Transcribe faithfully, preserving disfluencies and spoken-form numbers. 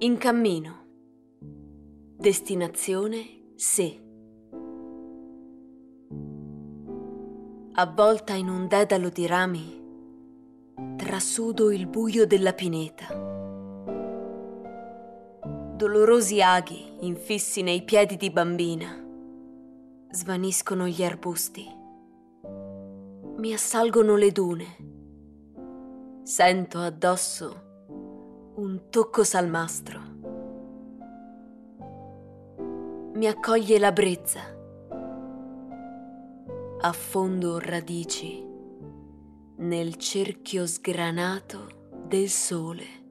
In cammino. Destinazione sé. Avvolta in un dedalo di rami, trasudo il buio della pineta. Dolorosi aghi infissi nei piedi di bambina. Svaniscono gli arbusti. Mi assalgono le dune. Sento addosso un tocco salmastro. Mi accoglie la brezza. Affondo radici nel cerchio sgranato del sole.